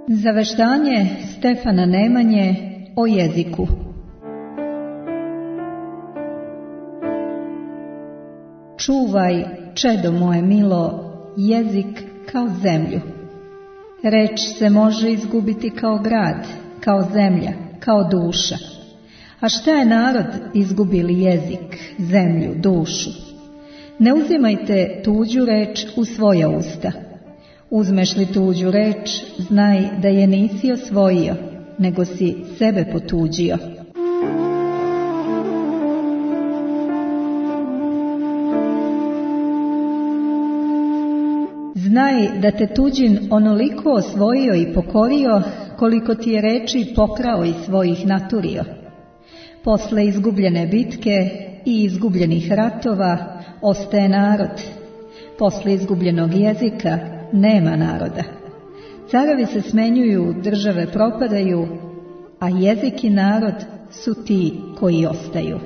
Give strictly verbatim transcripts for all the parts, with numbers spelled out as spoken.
Zaveštanje Stefana Nemanje o jeziku. Čuvaj, čedo moje milo, jezik kao zemlju. Reč se može izgubiti kao grad, kao zemlja, kao duša. A šta je narod izgubi li jezik, zemlju, dušu? Ne uzimajte tuđu reč u svoja usta. Uzmeš li tuđu reč, znaj da je nisi osvojio, nego si sebe potuđio. Znaj da te tuđin onoliko osvojio i pokorio, koliko ti je reči pokrao i svojih naturio. Posle izgubljene bitke i izgubljenih ratova ostaje narod. Posle izgubljenog jezika nema naroda. Carevi se smenjuju, države propadaju, a jezik i narod su ti koji ostaju.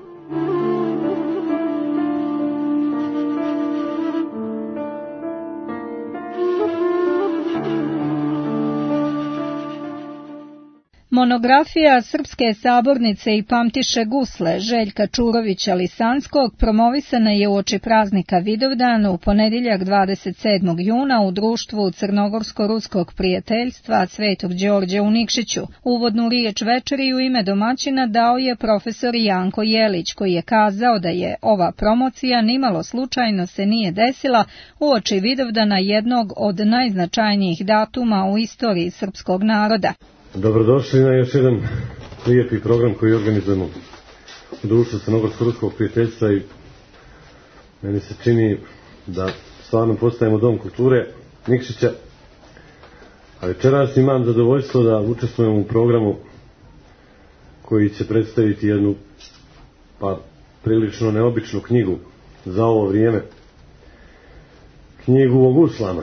Monografija Srpske sabornice i pamtiše gusle Željka Čurovića Lisanskog promovisana je uoči praznika Vidovdan u ponedjeljak dvadeset sedmog juna u društvu Crnogorsko-ruskog prijateljstva Svetog Đorđa u Nikšiću. Uvodnu riječ večeri u ime domaćina dao je profesor Janko Jelić, koji je kazao da je ova promocija nimalo slučajno se nije desila uoči Vidovdana, jednog od najznačajnijih datuma u istoriji srpskog naroda. Dobrodošli na još jedan lijepi program koji organizujemo u društvu Crnogorsko-ruskog prijateljstva i meni se čini da stvarno postajemo dom kulture Nikšića. A večeras imam zadovoljstvo da učestvujem u programu koji će predstaviti jednu pa prilično neobičnu knjigu za ovo vrijeme. Knjigu o guslama.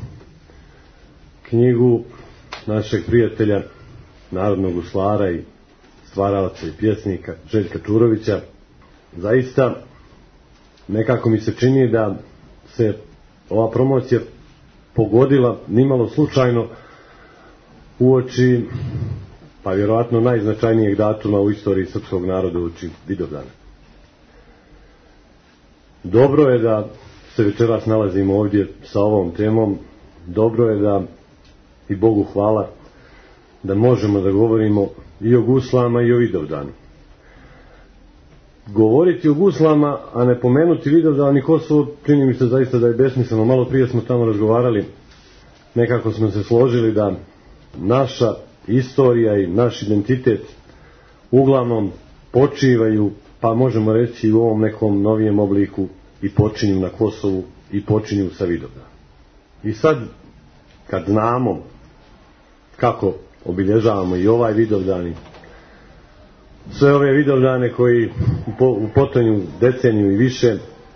Knjigu našeg prijatelja, narodnog guslara i stvaralaca i pjesnika Željka Čurovića. Zaista nekako mi se čini da se ova promocija pogodila nimalo slučajno uoči pa vjerojatno najznačajnijeg datuma u istoriji srpskog naroda, uoči Vidovdana. Dobro je da se večeras nalazimo ovdje sa ovom temom. Dobro je da, i Bogu hvala, da možemo da govorimo i o guslama i o Vidovdanu. Govoriti o guslama, a ne pomenuti Vidovdan i Kosovo, čini mi se zaista da je besmisleno. Malo prije smo tamo razgovarali, nekako smo se složili da naša istorija i naš identitet uglavnom počivaju, pa možemo reći u ovom nekom novijem obliku, i počinju na Kosovu i počinju sa Vidovdanom. I sad, kad znamo kako obilježavamo i ovaj Vidovdan i sve ove Vidovdane koji u potonju deceniju i više,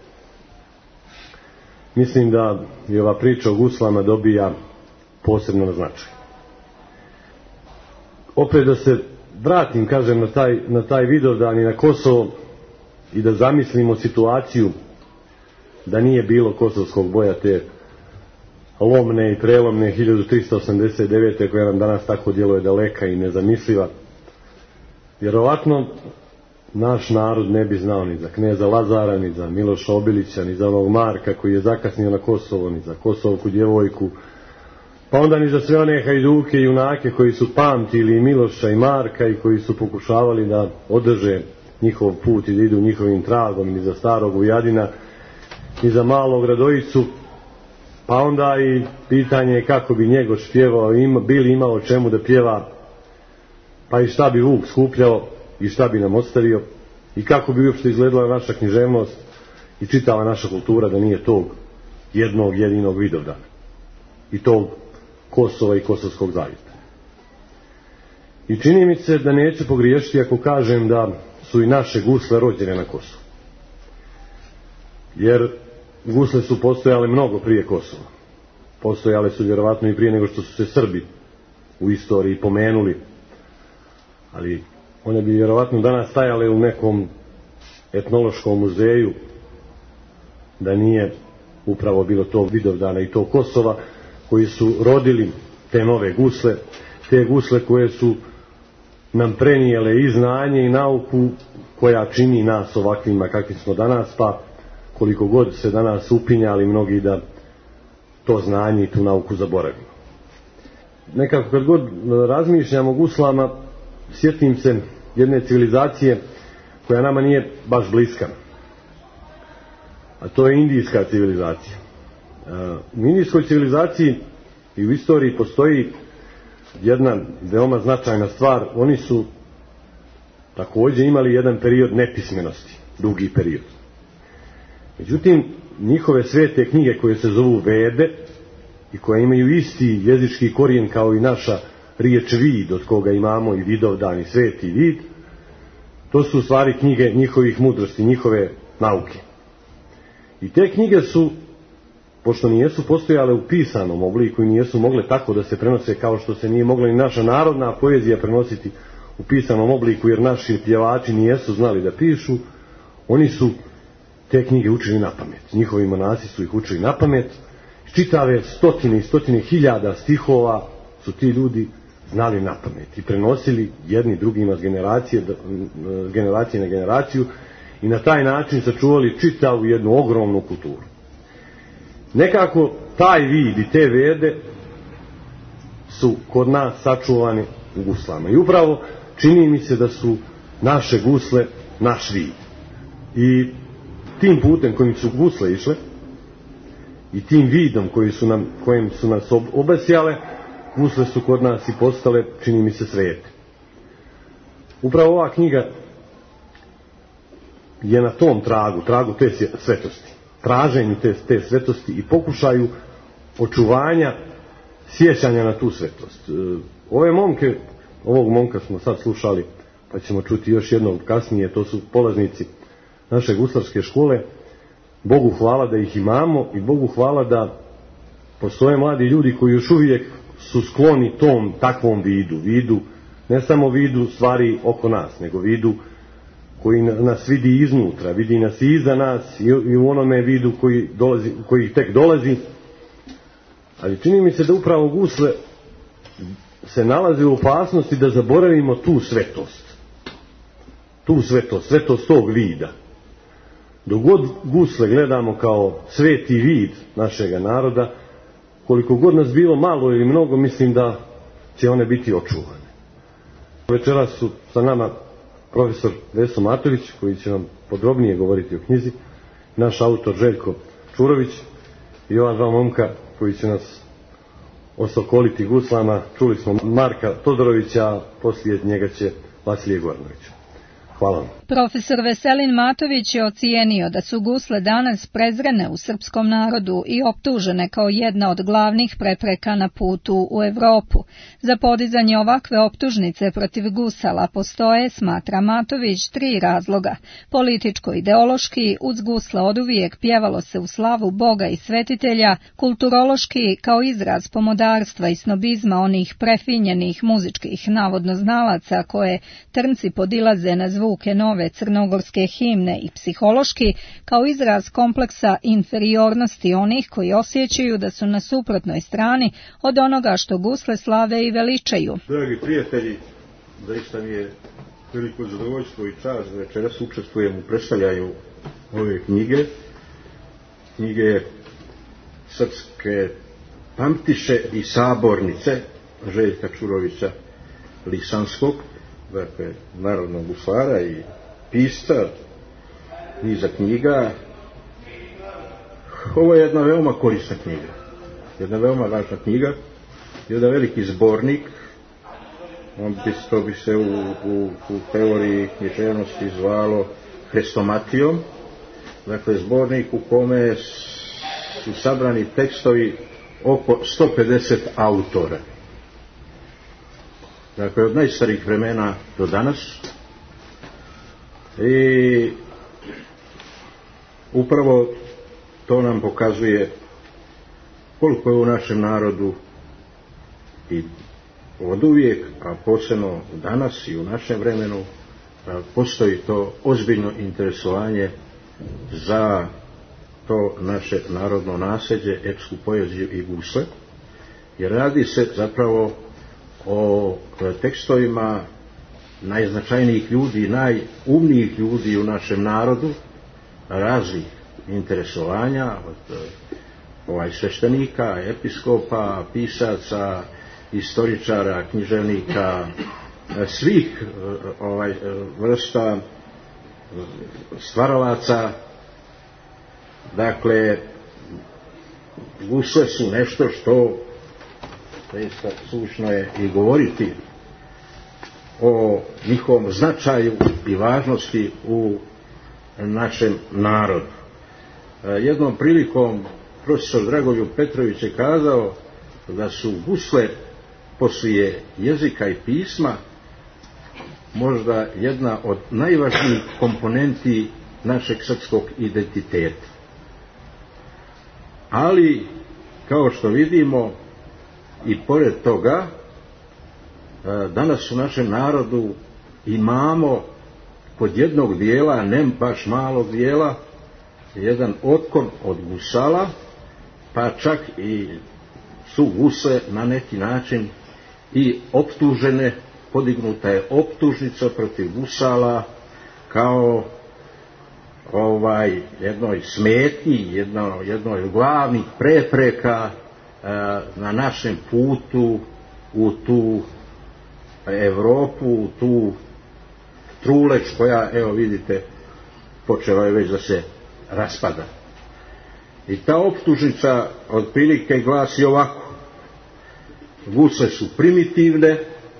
mislim da i ova priča o guslama dobija posebno značaj. Opet da se vratim, kažem, na taj, na taj Vidovdan i na Kosovo i da zamislimo situaciju da nije bilo kosovskog boja te lomne i prelomne hiljadu trista osamdeset devete koja nam danas tako djeluje daleka i nezamisliva. Vjerovatno naš narod ne bi znao ni za kneza Lazara, ni za Miloša Obilića, ni za onog Marka koji je zakasnio na Kosovo, ni za Kosovku djevojku, pa onda ni za sve one hajduke i junake koji su pamtili i Miloša i Marka i koji su pokušavali da održe njihov put i da idu njihovim tragom, ni za starog Vujadina, ni za malog Radojicu. Pa onda i pitanje kako bi Njegoš pjevao, ima, bili imao o čemu da pjeva, pa i šta bi Vuk skupljao i šta bi nam ostavio i kako bi uopšte izgledala naša književnost i čitava naša kultura da nije tog jednog jedinog Vidovdana i tog Kosova i Kosovskog zavijetka. I čini mi se da neću pogriješiti ako kažem da su i naše gusle rođene na Kosovu. Jer gusle su postojale mnogo prije Kosova. Postojale su vjerovatno i prije nego što su se Srbi u istoriji pomenuli. Ali one bi vjerovatno danas stajale u nekom etnološkom muzeju da nije upravo bilo tog Vidovdana i tog Kosova koji su rodili te nove gusle, te gusle koje su nam prenijele i znanje i nauku koja čini nas ovakvima kakvi smo danas, pa koliko god se danas upinjali mnogi da to znanje i tu nauku zaboravimo. Nekako kad god razmišljam o guslama, sjetim se jedne civilizacije koja nama nije baš bliska, a to je indijska civilizacija. U indijskoj civilizaciji i u istoriji postoji jedna veoma značajna stvar. Oni su također imali jedan period nepismenosti, dugi period. Međutim, njihove svete knjige koje se zovu Vede i koje imaju isti jezički korijen kao i naša riječ vid, od koga imamo i Vidovdan i Sveti vid, to su u stvari knjige njihovih mudrosti, njihove nauke. I te knjige su, pošto nijesu postojale u pisanom obliku i nijesu mogle tako da se prenose kao što se nije mogla ni naša narodna poezija prenositi u pisanom obliku, jer naši pjevači nijesu znali da pišu, oni su te knjige učili na pamet. Njihovi monasi su ih učili na pamet. Čitave stotine i stotine hiljada stihova su ti ljudi znali na pamet i prenosili jedni drugima s generacije, generacije na generaciju i na taj način sačuvali čitavu jednu ogromnu kulturu. Nekako taj vid i te vede su kod nas sačuvani u guslama. I upravo čini mi se da su naše gusle naš vid. I tim putem kojim su gusle išle i tim vidom koji su nam, kojim su nas obasjale, gusle su kod nas i postale, čini mi se, svete. Upravo ova knjiga je na tom tragu, tragu te svetosti, traženju te, te svetosti i pokušaju očuvanja sjećanja na tu svetost. Ove momke, ovog momka smo sad slušali, pa ćemo čuti još jednog kasnije, to su polaznici naše guslarske škole. Bogu hvala da ih imamo i Bogu hvala da postoje mladi ljudi koji još uvijek su skloni tom takvom vidu, vidu, ne samo vidu stvari oko nas, nego vidu koji nas vidi iznutra, vidi nas i iza nas i u onome vidu koji, dolazi, koji tek dolazi. Ali čini mi se da upravo gusle se nalaze u opasnosti da zaboravimo tu svetost. Tu svetost, svetost tog vida. Dok god gusle gledamo kao sveti vid našega naroda, koliko god nas bilo malo ili mnogo, mislim da će one biti očuvane. Večeras su sa nama profesor Veso Matović, koji će nam podrobnije govoriti o knjizi, naš autor Željko Čurović i ova dva momka koji će nas osokoliti guslama. Čuli smo Marka Todorovića, a poslije njega će Vasilije Goranović. Hvala vam. Profesor Veselin Matović je ocijenio da su gusle danas prezrene u srpskom narodu i optužene kao jedna od glavnih prepreka na putu u Evropu. Za podizanje ovakve optužnice protiv gusala postoje, smatra Matović, tri razloga. Političko-ideološki, uz gusle oduvijek pjevalo se u slavu Boga i svetitelja, kulturološki kao izraz pomodarstva i snobizma onih prefinjenih muzičkih navodno znalaca koje trnci podilaze na zvuke nove crnogorske himne i psihološki kao izraz kompleksa inferiornosti onih koji osjećaju da su na suprotnoj strani od onoga što gusle slave i veličaju. Dragi prijatelji, zaista mi je veliko zadovoljstvo i čast da večeras učestvujem u predstavljanju ove knjige. Knjige Srpske pamtiše i sabornice Željka Čurovića Lisanskog, dakle narodnog guslara i pisca niza knjiga. Ovo je jedna veoma korisna knjiga, jedna veoma važna knjiga, jedan veliki zbornik. On bi, to bi se u, u, u teoriji književnosti zvalo hrestomatijom, dakle zbornik u kome su sabrani tekstovi oko sto pedeset autora. Dakle, od najstarijih vremena do danas. I upravo to nam pokazuje koliko je u našem narodu i od uvijek, a posebno danas i u našem vremenu, postoji to ozbiljno interesovanje za to naše narodno nasljeđe, epsku poeziju i gusle. jer radi se zapravo o tekstovima najznačajnijih ljudi, najumnijih ljudi u našem narodu, raznih interesovanja, od ovaj sveštenika, episkopa, pisaca, istoričara, književnika, svih ovaj vrsta stvaralaca. Dakle, gusle su nešto što zaista suvišno je i govoriti o njihovom značaju i važnosti u našem narodu. Jednom prilikom profesor Dragoljub Petrović je kazao da su gusle poslije jezika i pisma možda jedna od najvažnijih komponenti našeg srpskog identiteta. Ali, kao što vidimo, i pored toga, danas u našem narodu imamo kod jednog dijela, ne baš malog dijela, jedan otklon od gusala, pa čak i su gusle na neki način i optužene, podignuta je optužnica protiv gusala kao ovaj jednoj smetnji, jedno, jednoj od glavnih prepreka e, na našem putu u tu Evropu, u tu truleč koja, evo vidite, počela je već da se raspada. I ta optužnica otprilike glasi ovako: gusle su primitivne,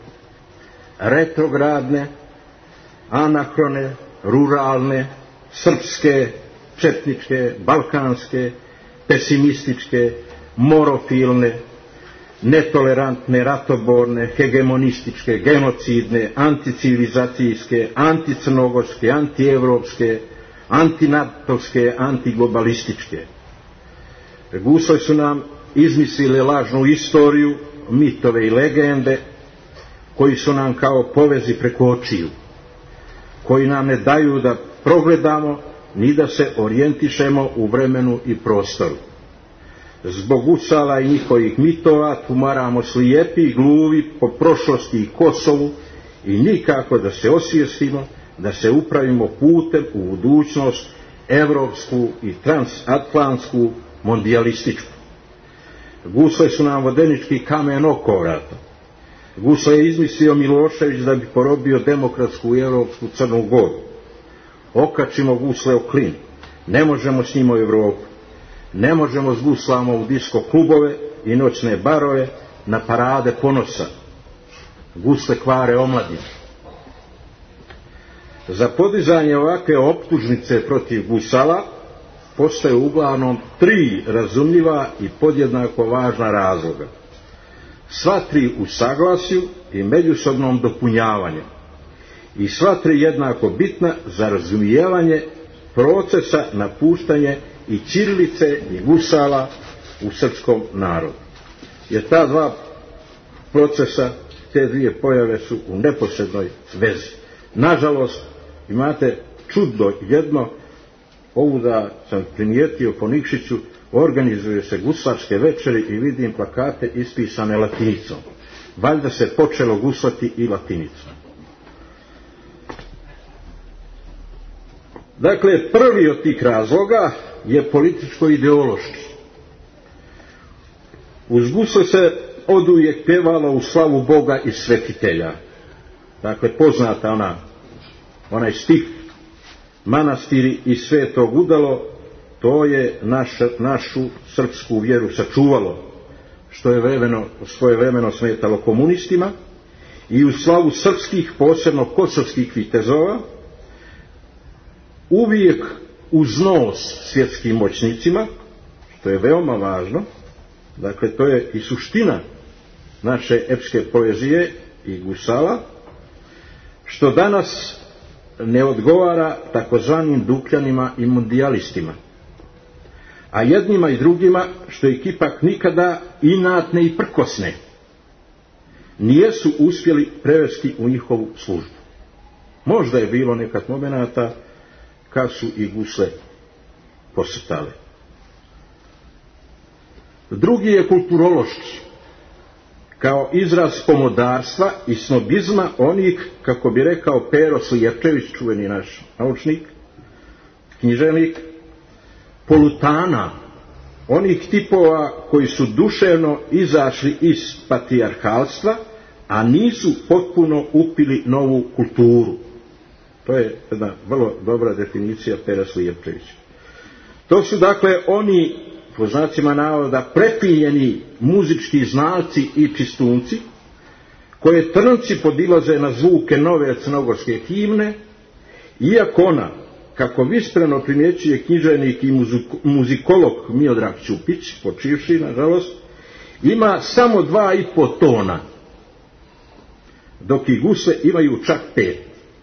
retrogradne, anahrone, ruralne, srpske, četničke, balkanske, pesimističke, morofilne, netolerantne, ratoborne, hegemonističke, genocidne, anticivilizacijske, anticrnogorske, antievropske, antinatovske, antiglobalističke. Gusle su nam izmislile lažnu istoriju, mitove i legende, koji su nam kao povezi preko očiju, koji nam ne daju da progledamo ni da se orijentišemo u vremenu i prostoru. Zbog gusala i njihovih mitova tumaramo slijepi i gluvi po prošlosti i Kosovu i nikako da se osvijestimo, da se upravimo putem u budućnost evropsku i transatlantsku, mondijalističku. Gusle su nam vodenički kamen oko vrata. Gusle je izmislio Milošević da bi porobio demokratsku i evropsku Crnu Goru. Okačimo gusle o klin, ne možemo s njima u Evropu. Ne možemo s guslama u disko klubove i noćne barove, na parade ponosa. Gusle kvare omladinu. Za podizanje ovakve optužnice protiv gusala postoje uglavnom tri razumljiva i podjednako važna razloga. Sva tri u saglasju i međusobnom dopunjavanju. I sva tri jednako bitna za razumijevanje procesa napuštanja i ćirilice i gusala u srpskom narodu. Jer ta dva procesa, te dvije pojave su u neposrednoj vezi. Nažalost, imate čudo jedno, ovuda sam primijetio po Nikšiću, organizuje se guslačke večeri i vidim plakate ispisane latinicom. Valjda se počelo guslati i latinicom. Dakle, prvi od tih razloga je političko-ideološki. Uz gusle se oduvijek pjevalo u slavu Boga i svetitelja. Dakle, poznata ona, onaj stih manastiri i svetog udalo, to je naš, našu srpsku vjeru sačuvalo, što je vremeno, svoje vremeno smetalo komunistima, i u slavu srpskih, posebno kosovskih vitezova, uvijek uz nos svjetskim moćnicima, što je veoma važno. Dakle, to je i suština naše epske poezije i gusala, što danas ne odgovara takozvanim dukljanima i mondijalistima, a jednima i drugima, što ih ipak nikada inatne i prkosne nijesu uspjeli prevesti u njihovu službu. Možda je bilo nekad momenata kad su i gusle posrtale. Drugi je kulturološki. kao izraz pomodarstva i snobizma onih, kako bi rekao Pero Slijepčević, čuveni naš naučnik, književnik, polutana, onih tipova koji su duševno izašli iz patrijarhalstva, a nisu potpuno upili novu kulturu. To je jedna vrlo dobra definicija Pera Slijepčevića. To su dakle oni, po znacima navoda, prepiljeni muzički znalci i čistunci, koje trnci podilaze na zvuke nove crnogorske himne, iako ona, kako vispreno primjećuje književnik i muzikolog Miodrag Ćupić, počivši, nažalost, ima samo dva i po tona, dok i gusle imaju čak pet.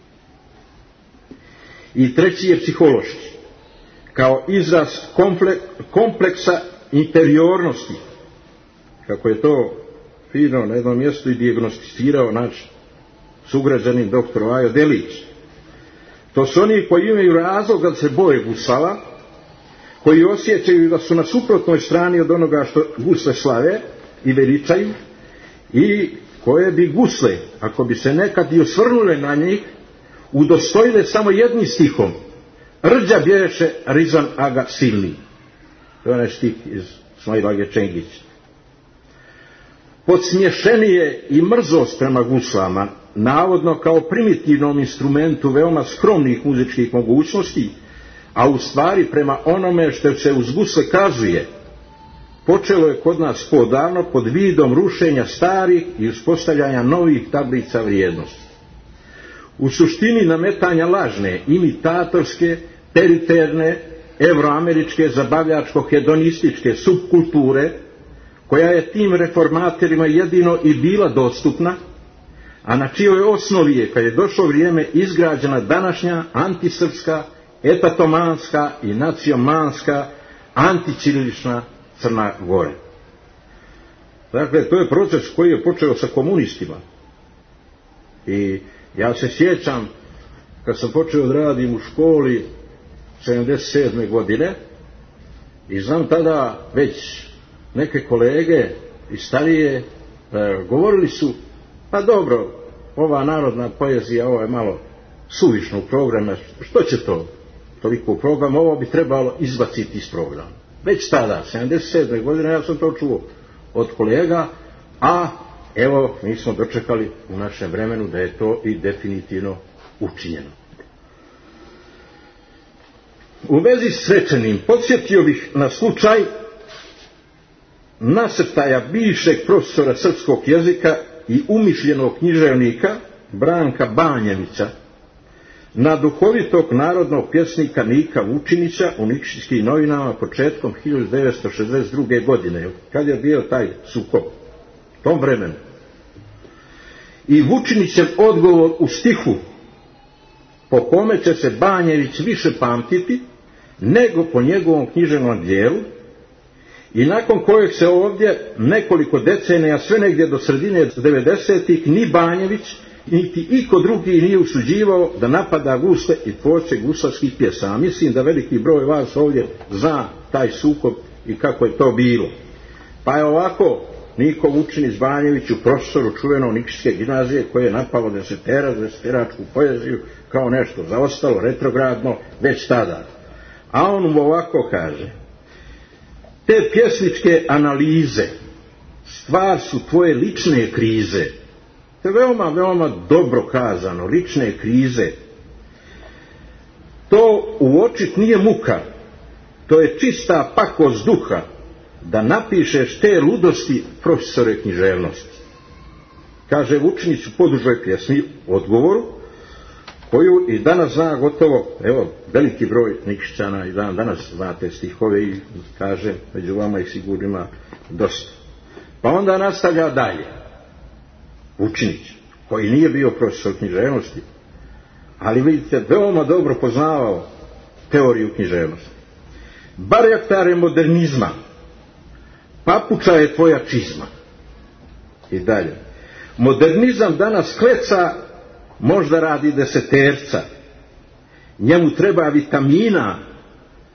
I treći je psihološki, kao izraz kompleksa interiornosti, kako je to fino na jednom mjestu i dijagnosticirao naš sugrađanin doktor Vajo Delić. To su oni koji imaju razlog da se boje gusala, koji osjećaju da su na suprotnoj strani od onoga što gusle slave i veličaju, i koje bi gusle, ako bi se nekad i osvrnule na njih, udostojile samo jednim stihom: rđa bješe Rizan Aga silni. To je onaj stih iz Smajlage Čengića. Podsmješenije i mrzost prema guslama, navodno kao primitivnom instrumentu veoma skromnih muzičkih mogućnosti, a u stvari prema onome što se uz gusle kazuje, počelo je kod nas podavno pod vidom rušenja starih i uspostavljanja novih tablica vrijednosti. U suštini nametanja lažne, imitatorske, periferne, evroameričke, zabavljačko-hedonističke subkulture, koja je tim reformatorima jedino i bila dostupna, a na čijoj osnovi je, kad je došlo vrijeme, izgrađena današnja antisrpska, etatomanska i nacionalska antićirilična Crna Gora. Dakle, to je proces koji je počeo sa komunistima. I ja se sjećam, kad sam počeo da radim u školi sedamdeset sedme godine, i znam tada već neke kolege i starije e, govorili su: pa dobro, ova narodna poezija, ovo je malo suvišno u programa, što će to toliko u programu, ovo bi trebalo izbaciti iz programa. Već tada, sedamdeset sedme godine, ja sam to čuo od kolega, a evo, mi smo dočekali u našem vremenu da je to i definitivno učinjeno. U vezi s rečenim podsjetio bih na slučaj nasrtaja bivšeg profesora srpskog jezika i umišljenog književnika Branka Banjevića na duhovitog narodnog pjesnika Nika Vučinića u Nikšićkim novinama početkom hiljadu devetsto šezdeset druge. godine, kad je bio taj sukob, tom vremenu. I Vučinićev odgovor u stihu, po kome će se Banjević više pamtiti nego po njegovom književnom dijelu, i nakon kojeg se ovdje nekoliko decenija, sve negdje do sredine devedesetih, ni Banjević niti iko drugi nije usuđivao da napada gusle i tvorce guslarskih pjesama. Mislim da veliki broj vas ovdje zna taj sukob i kako je to bilo. Pa je ovako Niko Vučinić Banjeviću, profesoru čuvenog Nikšićke gimnazije, koji je napao desetera, deseteračku poeziju kao nešto zaostalo, retrogradno, već tada. A on mu ovako kaže: te pjesničke analize stvar su tvoje lične krize. To je veoma, veoma dobro kazano, lične krize. To uočit nije muka, to je čista pakost duha, da napišeš te ludosti, profesore književnosti. Kaže Vučinić u podužoj pjesmi odgovoru, koju i danas zna gotovo, evo, veliki broj Nikšićana i dan danas znate stihove, i kaže, među vama ih sigurno ima dosta. Pa onda nastavlja dalje Vučinić, koji nije bio profesor književnosti, ali vidite, veoma dobro poznavao teoriju književnosti. Barjaktare modernizma, papuča je tvoja čizma. I dalje. Modernizam danas kleca možda radi deseterca. Njemu treba vitamina,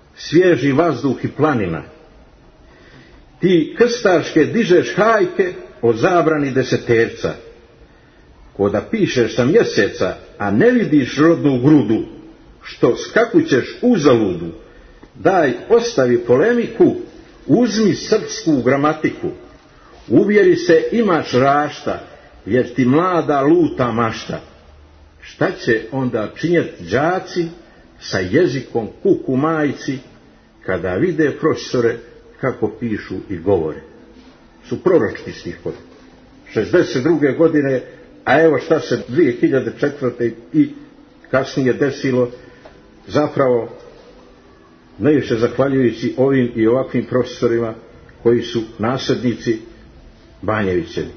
svježi vazduh i planina. Ti krstaške dižeš hajke, o zabrani deseterca. Ko da pišeš sa mjeseca, a ne vidiš rodnu grudu, što skakućeš uzaludu, daj ostavi polemiku, uzmi srpsku gramatiku, uvjeri se imaš rašta, jer ti mlada luta mašta. Šta će onda činjeti đaci sa jezikom kuku majci, kada vide profesore kako pišu i govore? Su proročki stihovi. šezdeset druge godine, a evo šta se dvije hiljade četvrte i kasnije desilo, zapravo najviše zahvaljujući ovim i ovakvim profesorima koji su nasljednici Banjevićevi.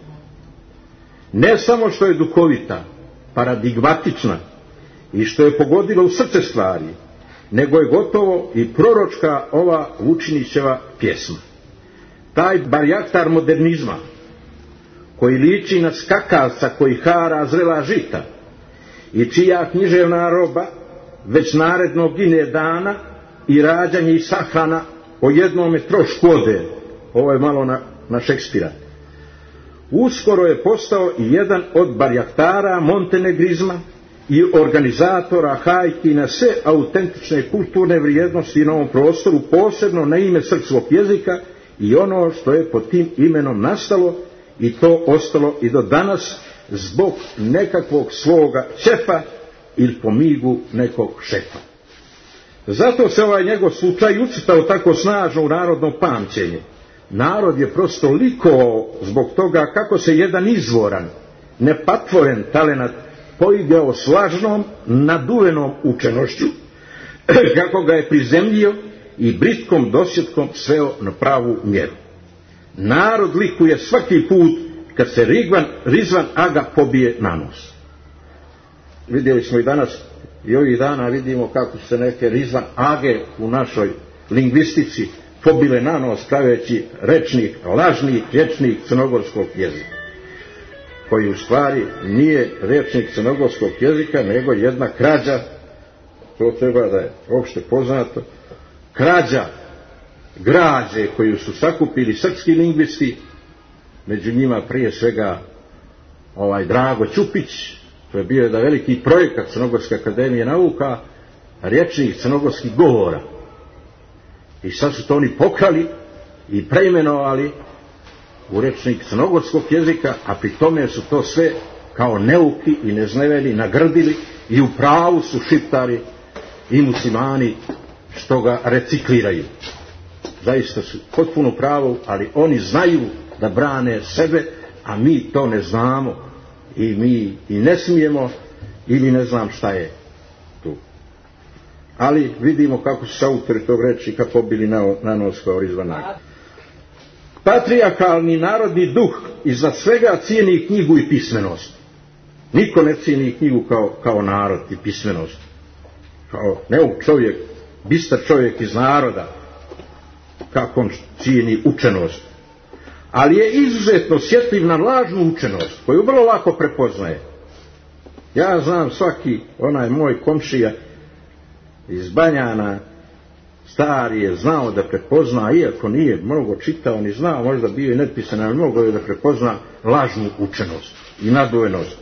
Ne samo što je duhovita, paradigmatična i što je pogodila u srce stvari, nego je gotovo i proročka ova Vučinićeva pjesma. Taj barjaktar modernizma, koji liči na skakavca koji hara zrela žita i čija književna roba već naredno gine dana i rađanje i sahrana o jednome trošku ode, ovo je malo na, na Šekspira, uskoro je postao i jedan od barjaktara montenegrizma i organizatora hajki na sve autentične kulturne vrijednosti na ovom prostoru, posebno na ime srpskog jezika i ono što je pod tim imenom nastalo i to ostalo i do danas zbog nekakvog svoga šefa ili po migu nekog šefa. Zato se ovaj njegov slučaj ucrtao tako snažno u narodno pamćenje. Narod je prosto likovao zbog toga kako se jedan izvoran, nepatvoren talenat poigrao s lažnom, naduvenom učenošću, kako ga je prizemljio i britkom dosjetkom sveo na pravu mjeru. Narod likuje svaki put kad se Rizvan, Rizvan Aga pobije na nos. Vidjeli smo i danas i ovih dana vidimo kako se neke Rizvan Age u našoj lingvistici pobile na nos praveći rečnik, lažni rečnik crnogorskog jezika, koji u stvari nije rečnik crnogorskog jezika, nego jedna krađa, to treba da je opšte poznato, krađa građe koju su sakupili srpski lingvisti, među njima prije svega ovaj Drago Ćupić, to je bio jedan veliki projekat Crnogorske akademije nauka, rječnik crnogorskih govora. I sad su to oni pokrali i preimenovali u rečnik crnogorskog jezika, a pri tome su to sve kao neuki i nezneveli nagrdili i u pravu su šiptari i muslimani što ga recikliraju. Zaista su potpuno pravo, ali oni znaju da brane sebe, a mi to ne znamo i mi i ne smijemo ili ne znam šta je tu. Ali vidimo kako su autori tog rečnika pobili na, na nos kao Rizvan Aga. Patrijarhalni narodni duh iza svega cijeni knjigu i pismenost. Niko ne cijeni knjigu kao, kao narod i pismenost. Kao neuk čovjek, bistar čovjek iz naroda, kako on cijeni učenost. Ali je izuzetno osjetljiv na lažnu učenost, koju vrlo lako prepoznaje. Ja znam svaki onaj moj komšija iz Banjana, stari je znao da prepozna, iako nije mnogo čitao ni znao, možda bio i nepisan, ali mnogo je da prepozna lažnu učenost i naduvenost,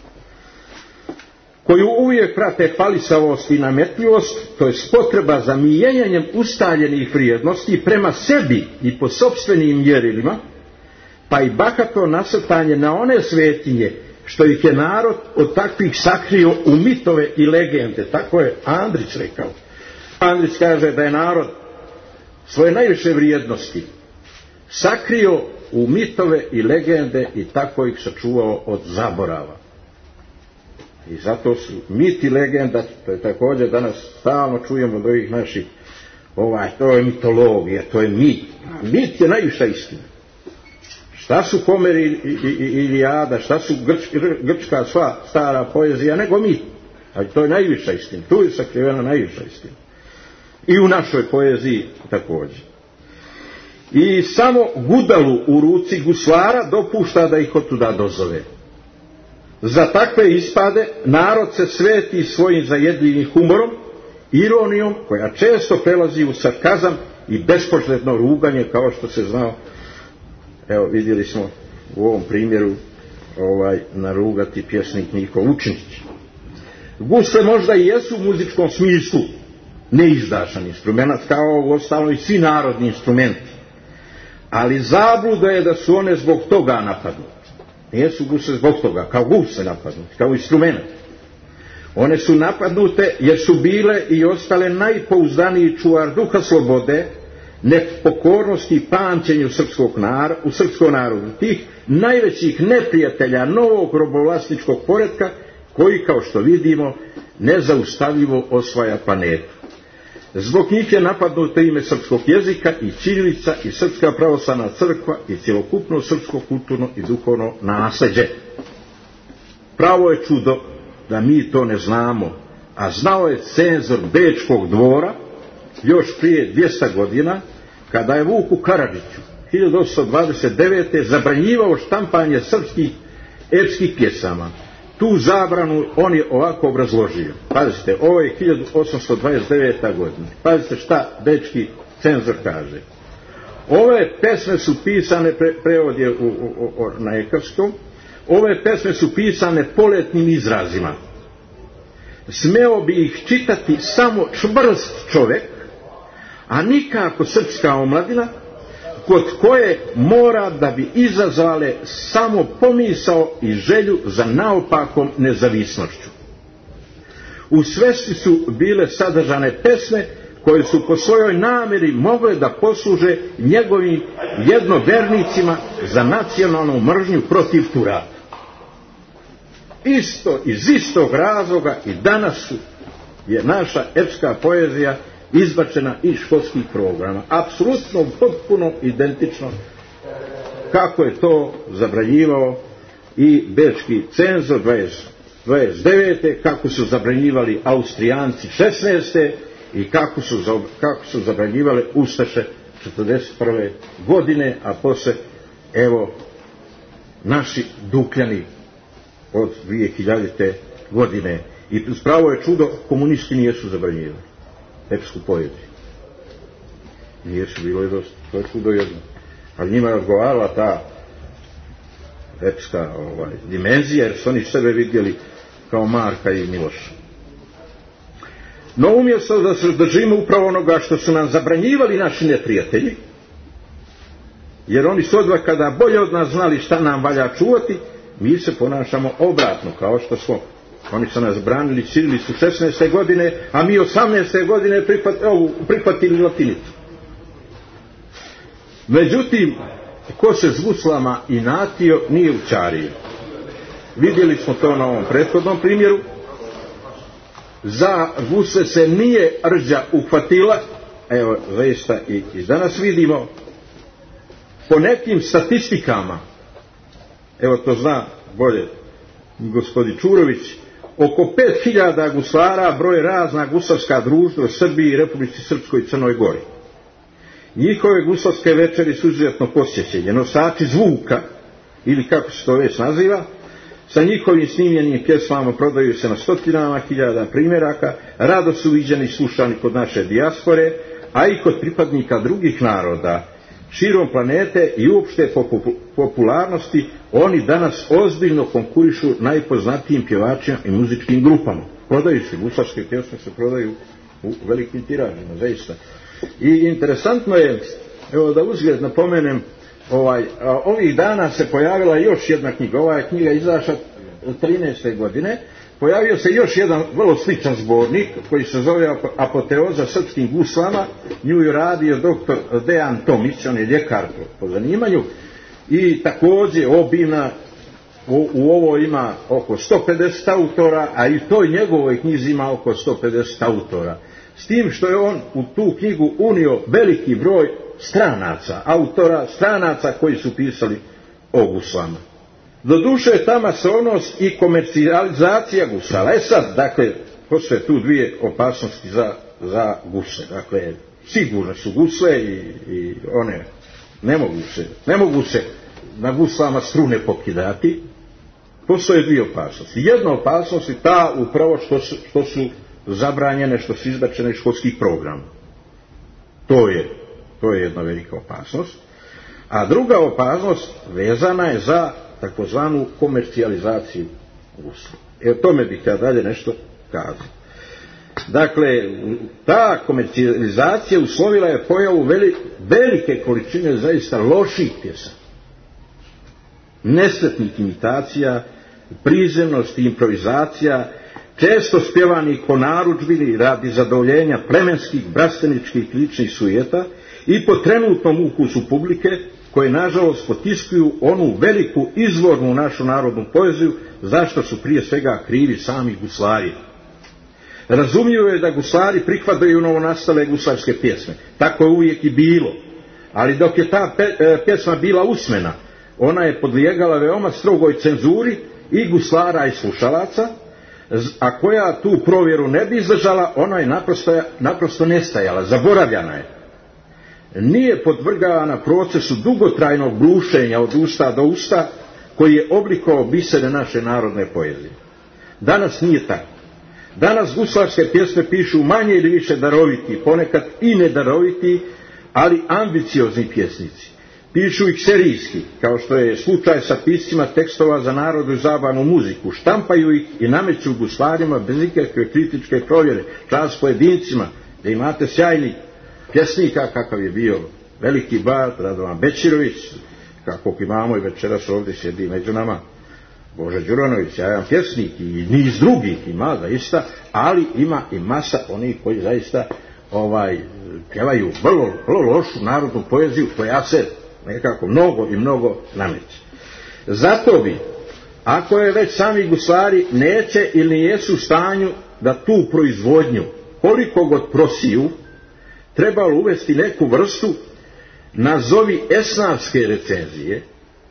koju uvijek prate palisavost i nametljivost, to je potreba za mijenjanjem ustaljenih vrijednosti prema sebi i po sopstvenim mjerilima, pa i bahato nasrtanje na one svetinje što ih je narod od takvih sakrio u mitove i legende. Tako je Andrić rekao. Andrić kaže da je narod svoje najviše vrijednosti sakrio u mitove i legende i tako ih sačuvao od zaborava. I zato su mit i legenda, to je također danas stalno čujemo od ovih naših, ovaj, to je mitologija, to je mit. Mit je najviša istina. Šta su Homer i, i, i Ilijada, šta su grč, grčka sva stara poezija, nego mit. Ali to je najviša istina, tu je sakrivena najviša istina. I u našoj poeziji također. I samo gudalu u ruci guslara dopušta da ih otuda dozove. Za takve ispade narod se sveti svojim zajedljivim humorom, ironijom koja često prelazi u sarkazam i bespožetno ruganje, kao što se znao, evo vidjeli smo u ovom primjeru ovaj, narugati pjesnik Niko Vučinić. Gusle možda i jesu u muzičkom smislu neizdašan instrument, kao u ostalom i svi narodni instrumenti. Ali zabluda je da su one zbog toga napadnute. Nijesu gusle zbog toga, kao gusle napadnute, kao instrument. One su napadnute jer su bile i ostale najpouzdaniji čuvar duha slobode, nepokornosti i pamćenju srpskog naroda, u srpskom narodu, tih najvećih neprijatelja novog robovlasničkog poretka, koji, kao što vidimo, nezaustavljivo osvaja planetu. Zbog njih je napadnuto ime srpskog jezika i ćirilica i Srpska pravoslavna crkva i cjelokupno srpsko kulturno i duhovno nasljeđe. Pravo je čudo da mi to ne znamo, a znao je cenzor Bečkog dvora još prije dvjesto godina, kada je Vuku Karadžiću hiljadu osamsto dvadeset devete zabranjivao štampanje srpskih epskih pjesama. Tu zabranu on je ovako obrazložio. Pazite, ovo je hiljadu osamsto dvadeset deveta godina. Pazite šta bečki cenzor kaže. Ove pesme su pisane, pre, prevod je u, u, u, na ekavskom, ove pesme su pisane poletnim izrazima. Smeo bi ih čitati samo čvrst čovjek, a nikako srpska omladina, kod koje mora da bi izazvale samo pomisao i želju za naopakom nezavisnošću. U svesti su bile sadržane pesme koje su po svojoj namjeri mogle da posluže njegovim jednovernicima za nacionalnu mržnju protiv Turaka. Isto, iz istog razloga i danas su, je naša epska poezija izbačena iz školskih programa. Apsolutno, potpuno identično kako je to zabranjivao i bečki cenzor dvadeset devete, kako su zabranjivali Austrijanci šesnaeste i kako su, kako su zabranjivale Ustaše četrdeset prve godine, a posle, evo, naši Dukljani od dvije hiljadite godine. I pravo je čudo, komunisti nijesu zabranjivali epsku poeziju. Nijesu, bilo je dosta, to je čudo jedno. Ali njima je odgovarala ta epska ovaj, dimenzija, jer su oni sebe vidjeli kao Marka i Miloša. No umjesto da se držimo upravo onoga što su nam zabranjivali naši neprijatelji, jer oni su odvek kada bolje od nas znali šta nam valja čuvati, mi se ponašamo obratno, kao što smo. Oni su nas branili ćirilicu šesnaeste godine, a mi osamnaeste godine prihvat, ovu, prihvatili latinicu. Međutim, ko se s guslama inatio, nije učario. Vidjeli smo to na ovom prethodnom primjeru. Za gusle se nije rđa uhvatila, evo, zaista i, i danas vidimo, po nekim statistikama, evo to zna bolje gospodin Čurović, oko pet hiljada guslara broje razna guslarska društva u Srbiji, Republici Srpskoj i Crnoj Gori. Njihove guslarske večeri su izuzetno posjećenje. Nosači zvuka, ili kako se to već naziva, sa njihovim snimljenim pjesmama prodaju se na stotinama hiljada primjeraka, rado su viđeni i slušani kod naše dijaspore, a i kod pripadnika drugih naroda širom planete i uopšte po popularnosti. Oni danas ozbiljno konkurišu najpoznatijim pjevačima i muzičkim grupama. Prodaju se, guslarske pjesme se prodaju u velikim tiražima, zaista. I interesantno je, evo da uzgled napomenem, ovaj, ovih dana se pojavila još jedna knjiga, ova je knjiga izašla trinaeste godine, pojavio se još jedan vrlo sličan zbornik koji se zove Apoteoza srpskim guslama, nju je radio doktor Dejan Tomić, on je ljekar po zanimanju, i također obimna, u, u ovo ima oko sto pedeset autora, a i toj njegovoj knjizi ima oko sto pedeset autora. S tim što je on u tu knjigu unio veliki broj stranaca, autora, stranaca koji su pisali o guslama. Doduše je ta masovnost i komercijalizacija gusala. E sad, dakle, postoje tu dvije opasnosti za, za gusle. Dakle, sigurno su gusle i, i one ne mogu se, ne mogu se na guslama strune pokidati. Postoje dvije opasnosti. Jedna opasnost je ta upravo što su, što su zabranjene, što su izbačene iz školskih programa. To je, to je jedna velika opasnost. A druga opasnost vezana je za takozvanu komercijalizaciju gusle. E o tome bih ja dalje nešto kazao. Dakle, ta komercijalizacija uslovila je pojavu veli, velike količine zaista loših pjesama, nesretnih imitacija, prizemnosti, improvizacija, često spjevanih po narudžbini radi zadovoljenja plemenskih, brasteničkih ličnih sujeta i po trenutnom ukusu publike, koje nažalost potiskuju onu veliku izvornu našu narodnu poeziju, zašto su prije svega krivi sami guslari. Razumljivo je da guslari prihvataju novonastale guslarske pjesme. Tako je uvijek i bilo. Ali dok je ta pe, e, pjesma bila usmena, ona je podlijegala veoma strogoj cenzuri i guslara i slušalaca, a koja tu provjeru ne bi izdržala, ona je naprosto, naprosto nestajala, zaboravljana je. Nije podvrgavana procesu dugotrajnog brušenja od usta do usta, koji je oblikovao bisere naše narodne poezije. Danas nije tako. Danas guslarske pjesme pišu manje ili više daroviti, ponekad i nedaroviti, ali ambiciozni pjesnici. Pišu ih serijski, kao što je slučaj sa piscima tekstova za narodnu zabavnu muziku. Štampaju ih i nameću guslarima bez ikakve kritičke provjere, čast pojedincima, da imate sjajni pjesnika kakav je bio veliki bard Radovan Bećirović, kakvog imamo i večeras ovdje sjedi među nama Boža Đuranović, sjajan pjesnik, i niz drugih ima zaista, ali ima i masa onih koji zaista ovaj pjevaju vrlo, vrlo lošu narodnu poeziju koja se nekako mnogo i mnogo nameće. Zato bi, ako je već sami guslari neće ili jesu u stanju da tu proizvodnju, koliko god prosiju, trebalo uvesti neku vrstu nazovi esnafske recenzije,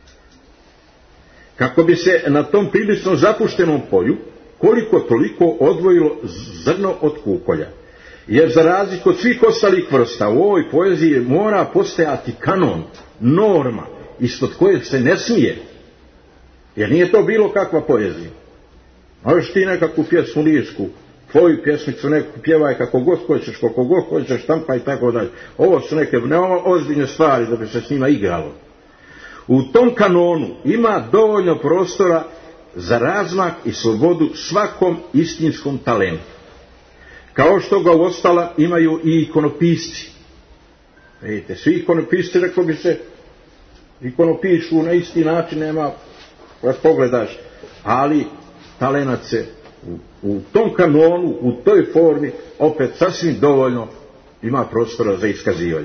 kako bi se na tom prilično zapuštenom polju koliko toliko odvojilo zrno od kukolja. Jer za razliku od svih ostalih vrsta u ovoj poeziji mora postojati kanon, norma, ispod koje se ne smije. Jer nije to bilo kakva poezija. Možeš ti nekakvu pjesmu lirsku, tvoju pjesmicu neku pjevaj kako god hoćeš, koliko god hoćeš, štampa i tako dalje. Ovo su neke veoma ozbiljne stvari da bi se s njima igralo. U tom kanonu ima dovoljno prostora za razmak i slobodu svakom istinskom talentu. Kao što ga uostala imaju i ikonopisci. Vidite, svi ikonopisci, reklo bi se, ikonopišu na isti način, nema, kad pogledaš, ali talenat se u, u tom kanonu, u toj formi, opet sasvim dovoljno ima prostora za iskazivanje.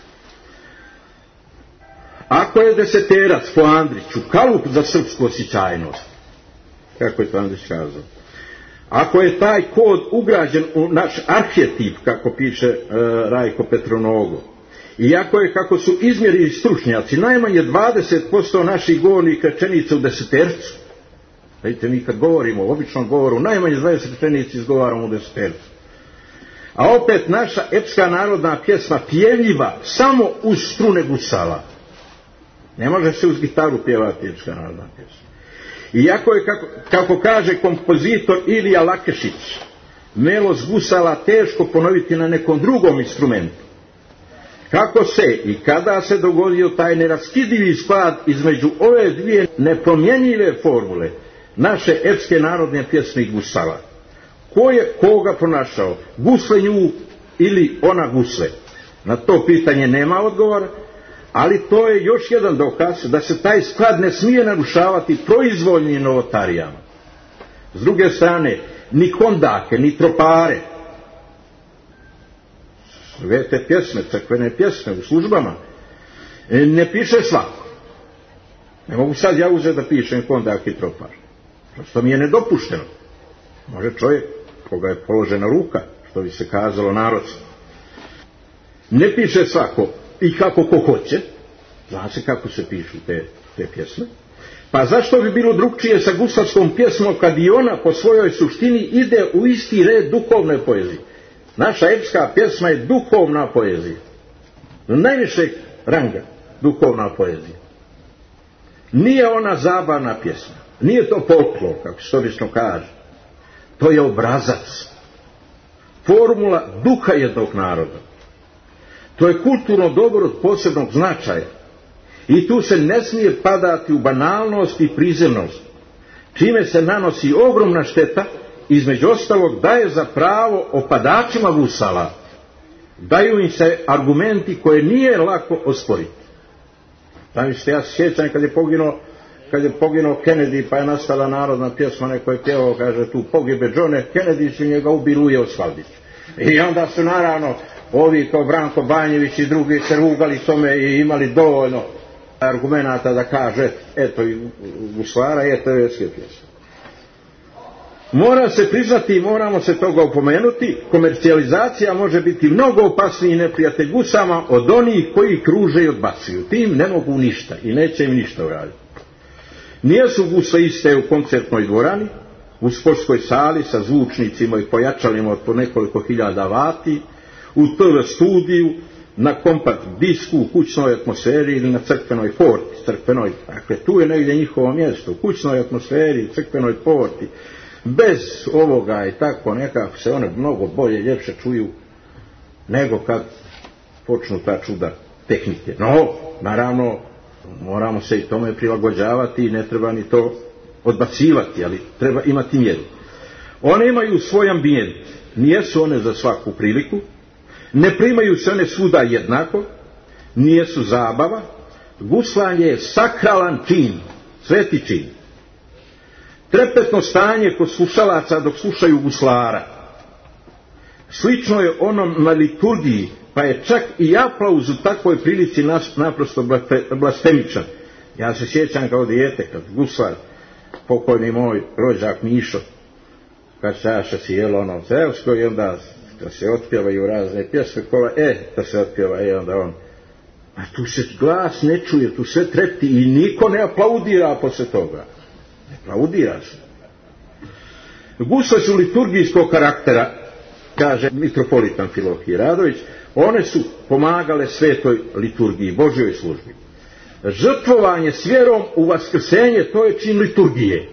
Ako je deseterac po Andriću kalup za srpsku osjećajnost, kako je to Andrić kazao, ako je taj kod ugrađen u naš arhetip, kako piše e, Rajko Petronogo, i ako je, kako su izmjerili stručnjaci, najmanje dvadeset posto naših govornih rečenica u desetercu, vidite, mi kad govorimo u običnom govoru, najmanje dvadeset rečenica izgovaramo u desetercu. A opet naša epska narodna pjesma pjevljiva samo uz strune gusala. Ne može se uz gitaru pjevati epska narodna pjesma. Iako je, kako, kako kaže kompozitor Ilija Lakešić, melost gusala teško ponoviti na nekom drugom instrumentu. Kako se i kada se dogodio taj neraskidivi sklad između ove dvije nepromjenjive formule naše epske narodne pjesme i gusala? Ko je koga pronašao? Gusle nju ili ona gusle? Na to pitanje nema odgovora, ali to je još jedan dokaz da se taj sklad ne smije narušavati proizvoljnim novotarijama. S druge strane, ni kondake, ni tropare, svete pjesme, crkvene pjesme u službama, ne piše svako. Ne mogu sad ja uzeti da pišem kondak i tropar. Prosto mi je nedopušteno. Može čovjek koga je položena ruka, što bi se kazalo narodski. Ne piše svako i kako ko hoće, zna se kako se pišu te, te pjesme. Pa zašto bi bilo drugčije sa guslarskom pjesmom kad i ona po svojoj suštini ide u isti red duhovne poezije? Naša epska pjesma je duhovna poezija. Najvišeg ranga duhovna poezija. Nije ona zabavna pjesma. Nije to folklor, kako se obično kaže. To je obrazac. Formula duha jednog naroda. To je kulturno dobro od posebnog značaja. I tu se ne smije padati u banalnost i prizemnost, čime se nanosi ogromna šteta, između ostalog daje za pravo opadačima gusala, daju im se argumenti koje nije lako osporiti. Zamislite, ja se sjećam kad je poginuo kad je poginuo Kennedy, pa je nastala narodna pjesma, neko je pjevao, kaže tu pogibe Johne Kennedy, su njega ubili Osvaldić. I onda su naravno ovi kao Branko Banjević i drugi se rugali tome i imali dovoljno argumenata da kaže eto i guslara i eto je pjesma. Mora se priznati i moramo se toga upomenuti, komercijalizacija može biti mnogo opasniji neprijatelj gusama od onih koji kruže i odbacuju. Tim ne mogu ništa i neće im ništa uraditi. Nijesu guse iste u koncertnoj dvorani, u sportskoj sali sa zvučnicima i pojačalima od po nekoliko hiljada vati, u te ve studiju, na kompakt disku, u kućnoj atmosferi ili na crkvenoj porti. Crkvenoj, dakle, tu je negdje njihovo mjesto, u kućnoj atmosferi, crkvenoj porti. Bez ovoga i tako nekako se one mnogo bolje, ljepše čuju nego kad počnu ta čuda tehnike. No, naravno, moramo se i tome prilagođavati i ne treba ni to odbacivati, ali treba imati mjeru. One imaju svoj ambijent, nijesu one za svaku priliku, ne primaju se one svuda jednako, nijesu zabava, guslanje je sakralan čin, sveti čin. Trepetno stanje kod slušalaca dok slušaju guslara. Slično je onom na liturgiji, pa je čak i aplauz u takvoj prilici naprosto blasfemičan. Ja se sjećam kao dijete, kad guslar, pokojni moj rođak Mišo, kad čaša si jelo ono cevsko i onda kad se otpjevaju razne pjesme kola, e, da se otpjeva, e, onda on, a tu se glas ne čuje, tu sve trepti i niko ne aplaudira posle toga. Ne aplaudira se. Gusle su liturgijskog karaktera, kaže mitropolit Amfilohije Radović, one su pomagale svetoj liturgiji, Božjoj službi. Žrtvovanje s vjerom u vaskrsenje, to je čin liturgije.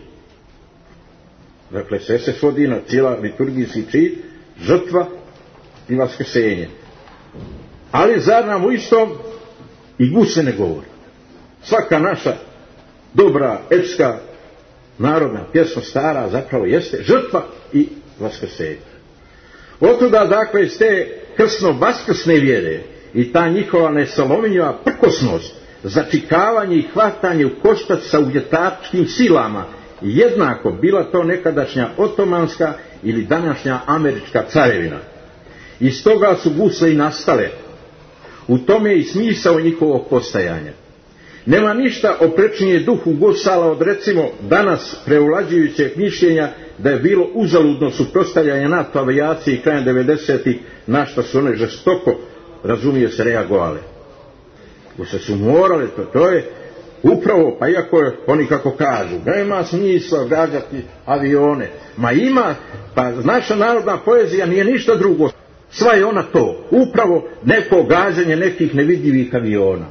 Dakle, sve se svodi na cijela liturgijski čin, žrtva i vaskrsenje. Ali zar nam u istom i guse ne govori? Svaka naša dobra, epska, narodna pjesma stara zapravo jeste žrtva i vaskrsenje. Otuda, dakle, iz te krsno-vaskrsne vjere i ta njihova nesalominjiva prkosnost, začikavanje i hvatanje u koštac sa uvjetačkim silama, jednako bila to nekadašnja otomanska ili današnja američka carevina. Iz toga su gusle i nastale. U tome je i smisao njihovog postajanja. Nema ništa oprečnije duhu gusala od recimo danas preulađujućeg mišljenja da je bilo uzaludno suprotstavljanje NATO avijacije krajem devedesetih, na što su one žestoko, razumije se, reagovale. Guse su morale, to, to je upravo, pa iako je, oni kako kažu, nema smisla gađati avione, ma ima, pa naša narodna poezija nije ništa drugo, sva je ona to, upravo neko gađanje nekih nevidljivih aviona.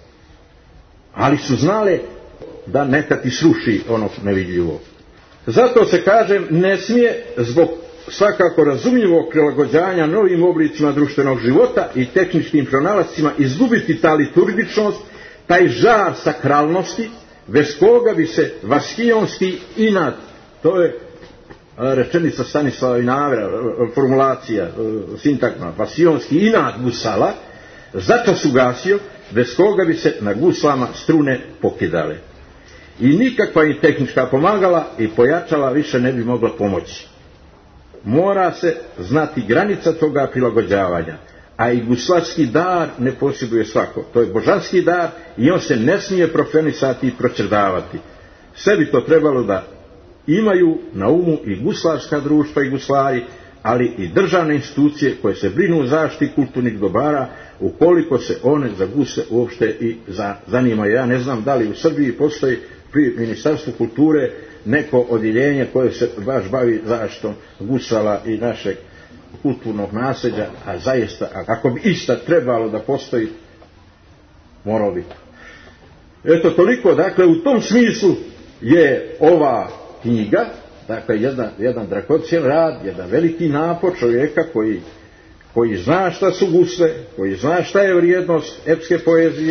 Ali su znale da nekad i sruši ono nevidljivo. Zato se, kažem, ne smije zbog svakako razumljivog prilagođanja novim oblicima društvenog života i tehničkim pronalascima izgubiti ta liturgičnost, taj žar sakralnosti, bez koga bi se vaskijonski inat, to je rečenica Stanislava Vinavera, formulacija, sintagma, vaskijonski inat gusala, začas ugasio, bez koga bi se na guslama strune pokidale. I nikakva i tehnička pomagala i pojačala više ne bi mogla pomoći. Mora se znati granica toga prilagođavanja, a i guslarski dar ne posjeduje svako. To je božanski dar i on se ne smije profenisati i proćerdavati. Sve bi to trebalo da imaju na umu i guslarska društva i guslari, ali i državne institucije koje se brinu o zaštiti kulturnih dobara, ukoliko se one za gusle uopšte i zanimaju. Ja ne znam da li u Srbiji postoji pri Ministarstvu kulture neko odjeljenje koje se baš bavi zaštitom gusala i našeg kulturnog nasljeđa, a zaista, ako bi išta trebalo da postoji, morao bi. Eto toliko, dakle, u tom smislu je ova knjiga, dakle, jedan, jedan dragocjen rad, jedan veliki napor čovjeka koji, koji zna šta su gusle, koji zna šta je vrijednost epske poezije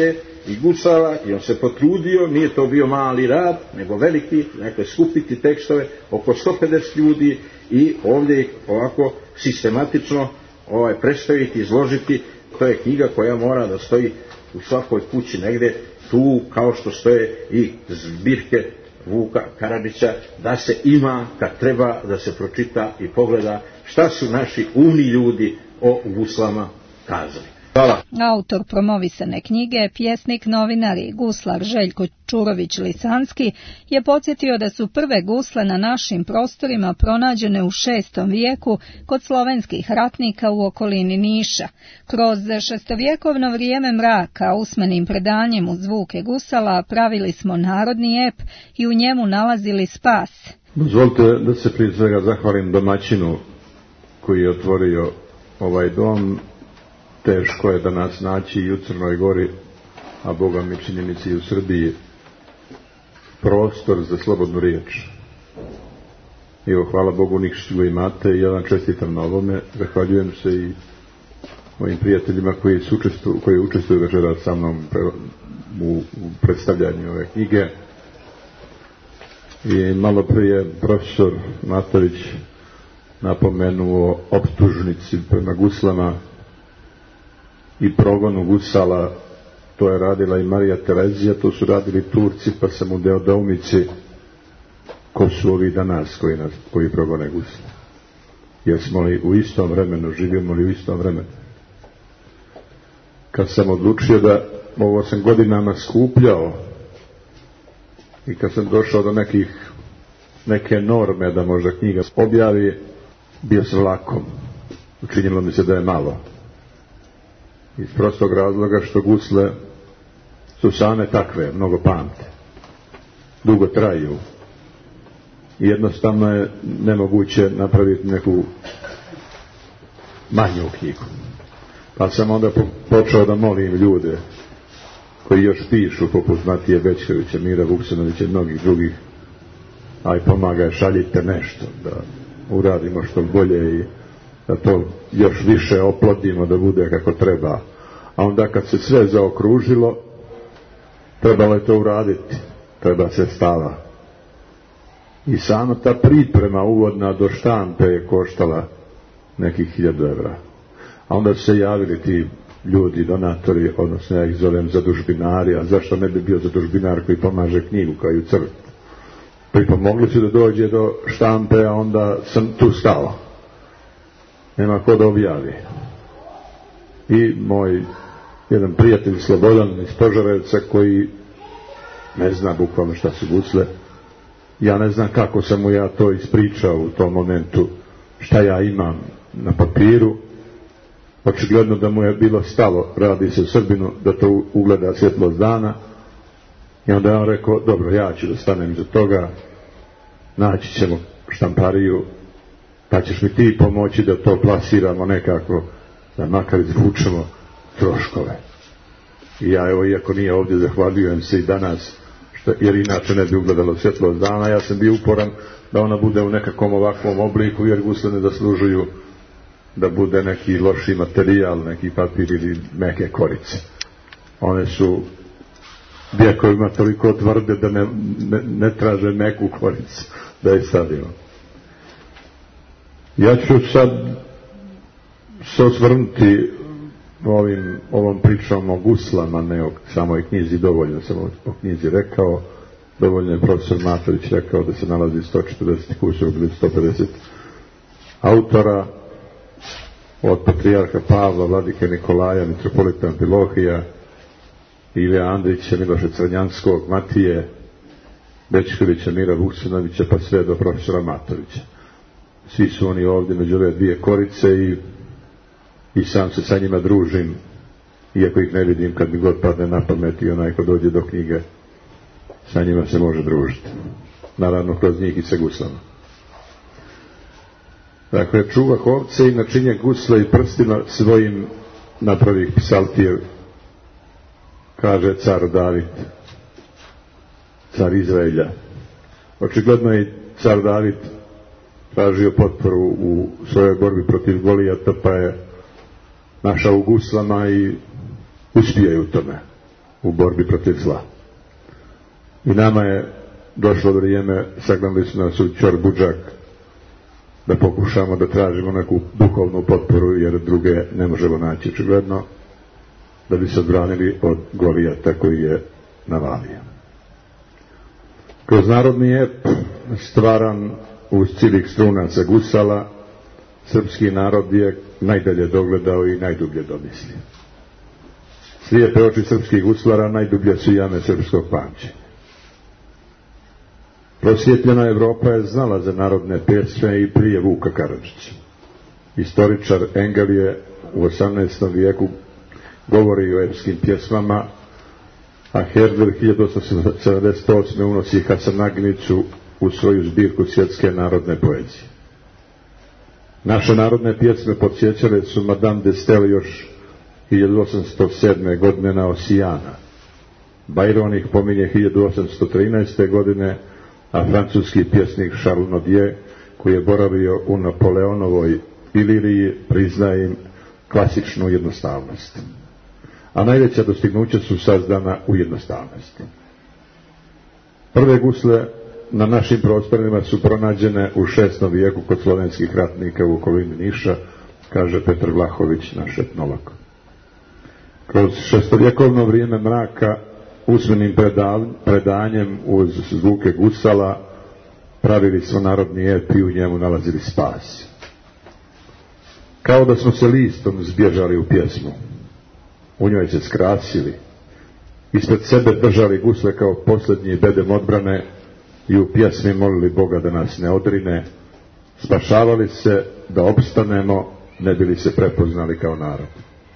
i gusala i on se potrudio, nije to bio mali rad, nego veliki, dakle skupiti tekstove, oko sto pedeset ljudi i ovdje ih ovako sistematično ovaj, predstaviti, izložiti. To je knjiga koja mora da stoji u svakoj kući negdje tu, kao što stoje i zbirke Vuka Karadžića, da se ima kad treba da se pročita i pogleda šta su naši umni ljudi o guslama kazali. Hvala. Autor promovisane knjige, pjesnik, novinar i guslar Željko Čurović-Lisanski je podsjetio da su prve gusle na našim prostorima pronađene u šestom vijeku kod slovenskih ratnika u okolini Niša. Kroz šestovjekovno vrijeme mraka, usmenim predanjem uz zvuke gusala, pravili smo narodni ep i u njemu nalazili spas. Dozvolite da se prije svega zahvalim domaćinu koji je otvorio ovaj dom. Teško je danas naći i u Crnoj Gori, a Boga mi čini mi se i u Srbiji, prostor za slobodnu riječ. Evo, hvala Bogu, Nikšiću ga imate i ja vam čestitam na ovome. Zahvaljujem se i mojim prijateljima koji, učestvuju, koji učestvuju večeras sa mnom u, u predstavljanju ove knjige. I malo prije profesor Matović napomenuo optužnici prema guslama i progonu gusala. To je radila i Marija Terezija, to su radili Turci, pa sam u nedoumici ko su ovi danas koji, nas, koji progone gusle. Jesmo li u istom vremenu, živimo li u istom vremenu? Kad sam odlučio da ovo sam godinama skupljao i kad sam došao do nekih neke norme da možda knjiga objavi, bio sam lakom. Učinilo mi se da je malo. Iz prostog razloga što gusle su same takve, mnogo pamte, dugo traju i jednostavno je nemoguće napraviti neku manju knjigu. Pa sam onda počeo da molim ljude koji još pišu, poput Matije Bećkovića, Mira Vuksanovića i mnogih drugih, aj pomagaj, šaljite nešto da uradimo što bolje i da to još više oplodimo, da bude kako treba. A onda kad se sve zaokružilo, trebalo je to uraditi, treba se stava. I sama ta priprema uvodna do štampe je koštala nekih hiljadu evra. A onda su se javili ti ljudi, donatori, odnosno ja ih zovem zadužbinari, a zašto ne bi bio zadužbinar koji pomaže knjigu kao i u crkvi? Pripomogli su da dođe do štampe, a onda sam tu stao. Nema ko da objavi. I moj jedan prijatelj Slobodan iz Požarevca koji ne zna bukvalno šta su gusle, ja ne znam kako sam mu ja to ispričao u tom momentu, šta ja imam na papiru. Očigledno da mu je bilo stalo, radi se o Srbinu, da to ugleda svjetlost dana. I onda je on rekao, dobro, ja ću da stanem iza toga, naći ćemo štampariju, pa ćeš mi ti pomoći da to plasiramo nekako, da makar izvučemo troškove. I ja, evo, iako nije ovdje, zahvaljujem se i danas, što, jer inače ne bi ugledalo svjetlost dana. Ja sam bio uporan da ona bude u nekakvom ovakvom obliku, jer gusle ne zaslužuju da bude neki loši materijal, neki papir ili meke korice. One su vjekovima toliko tvrde da ne, ne, ne traže meku koricu da je stavimo. Ja ću sad se osvrnuti ovim, ovom pričom o guslama, ne o samoj knjizi, dovoljno sam o, o knjizi rekao, dovoljno je profesor Matović rekao da se nalazi sto četrdeset kusur ili sto pedeset autora, od patrijarha Pavla, vladike Nikolaja, mitropolita Amfilohija, Ilija Andrića, Miloša Crnjanskog, Matije Bećkovića, Mira Vuksanovića, pa sve do profesora Matovića. Svi su oni ovdje među ove dvije korice i, i sam se sa njima družim, iako ih ne vidim, kad mi god padne na pamet i onaj ko dođe do knjige, sa njima se može družiti. Naravno, kroz njih i sa guslama. Dakle, čuvah ovce i načinje gusle i prstima svojim napravih psaltijev, kaže car David, car Izraelja. Očigledno je car David tražio potporu u svojoj borbi protiv Golijata, pa je našao u guslama i uspio je u tome. u borbi protiv zla. I nama je došlo vrijeme, sagnali su nas u ćor budžak, da pokušamo da tražimo neku duhovnu potporu, jer druge ne možemo naći očigledno, da bi se odbranili od Golijata koji je navalio. Kroz narodni ep, stvaran uz ciljih strunaca gusala, srpski narod je najdalje dogledao i najdublje domislio. Slijepe oči srpskih guslara najdublje su jame srpskog pamćenja. Prosvjetljena Evropa je znala za narodne pjesme i prije Vuka Karadžića. Historičar Engel je u osamnaestom vijeku govori o epskim pjesmama, a Herder hiljadu osamsto sedamdeset osme unosi Hasanagnicu u svoju zbirku svjetske narodne poezije. Naše narodne pjesme podsjećale su Madame de Staël još hiljadu osamsto sedme godine na Osijana. Byron ih pominje hiljadu osamsto trinaeste godine, a francuski pjesnik Charles Nodier, koji je boravio u Napoleonovoj Iliriji, priznaje im klasičnu jednostavnost. A najveća dostignuća su sazdana u jednostavnosti. Prve gusle na našim prostorima su pronađene u šestom vijeku kod slovenskih ratnika u okolini Niša, kaže Petar Vlahović, naš etnolog. Kroz šestovjekovno vrijeme mraka, usmenim predanjem uz zvuke gusala, pravili smo narodni ep i u njemu nalazili spas. Kao da smo se listom zbježali u pjesmu, u njoj se skrasili, ispred sebe držali gusle kao posljednji bedem odbrane i u pjesmi molili Boga da nas ne odrine, spašavali se da opstanemo, ne bili se prepoznali kao narod.